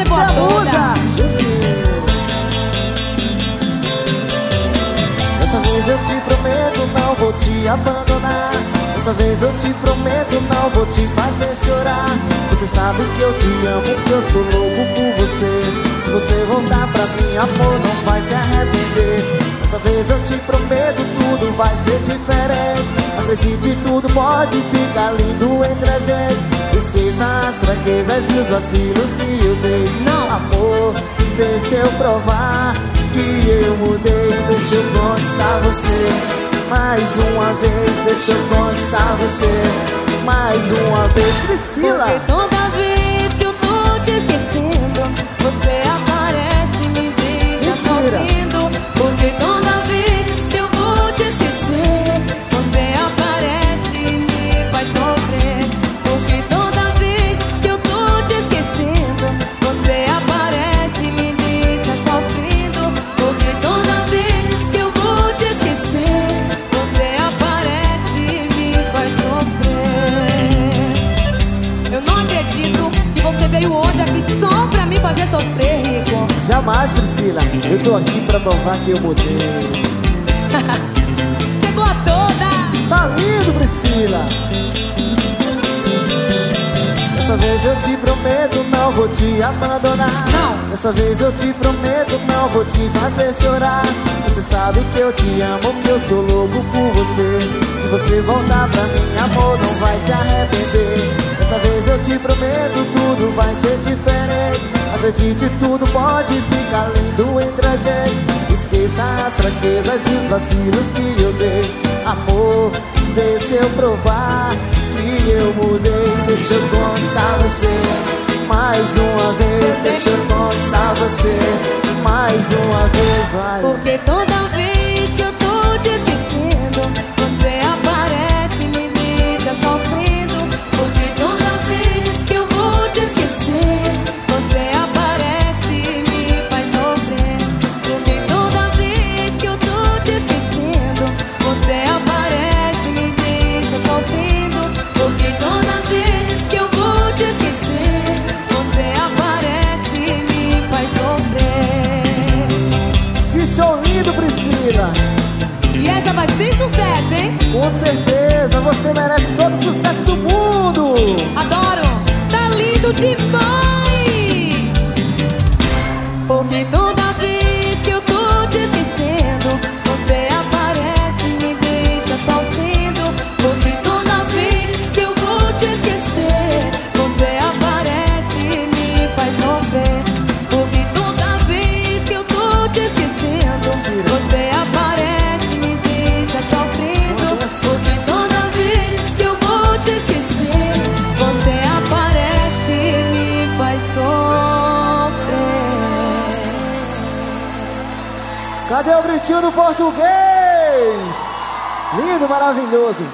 você boa toda. Dessa vez eu te prometo, não vou te abandonar. Dessa vez eu te prometo, não vou te fazer chorar. Você sabe que eu te amo, que eu sou louco por você. Se você voltar pra mim, amor, não vai se arrepender. Dessa vez eu te prometo, tudo vai ser diferente. Acredite, tudo pode ficar lindo entre a gente. Esqueça as fraquezas e os vacilos que eu dei. Não. Amor, deixa eu provar que eu mudei. Deixa eu conquistar você mais uma vez, deixa eu conquistar você mais uma vez. Priscila! Porque toda vez que eu tô te esquecendo, você aparece e me deixa sorrindo. Porque toda vez que eu vou te esquecer, você aparece e me faz sofrer. Porque toda vez que eu tô te esquecendo, você aparece e me deixa sofrendo. Porque toda vez que eu vou te esquecer, você aparece e me faz sofrer. Eu não acredito que você veio hoje aqui só pra me fazer sofrer, Rico. Jamais, Priscila, eu tô aqui pra provar que eu mudei. Você boa toda. Tá lindo, Priscila! Dessa vez eu te prometo, não vou te abandonar. Não. Dessa vez eu te prometo, não vou te fazer chorar. Você sabe que eu te amo, que eu sou louco por você. Se você voltar pra mim, amor, não vai se arrepender. Dessa vez eu te prometo, tudo vai ser diferente. Acredite, tudo pode ficar lindo entre a gente. Esqueça as fraquezas e os vacilos que eu dei. Amor, deixa eu provar que eu mudei. Deixa eu conquistar você mais uma vez. Deixa eu conquistar você mais uma vez, vai. Porque toda vez que eu tô te esquecendo, você aparece e me deixa sofrendo. Porque toda vez que eu vou te esquecer, você aparece e me faz sofrer. Porque toda vez que eu tô te esquecendo, você aparece e me deixa sofrendo. Porque toda vez que eu vou te esquecer, você aparece e me faz sofrer. Que show lindo, Priscila! E essa vai ser sucesso, hein? Com certeza, você merece todo o sucesso do mundo! Adoro! Tá lindo demais! Porque toda vez que eu tô te esquecendo, você aparece e me deixa sofrendo. Porque toda vez que eu vou te esquecer, você aparece e me faz sofrer. Porque toda vez que eu tô te esquecendo, você aparece e me deixa sofrendo. Porque toda vez que eu vou te esquecer, você aparece e me faz sofrer. Cadê o gritinho do português? Lindo, maravilhoso!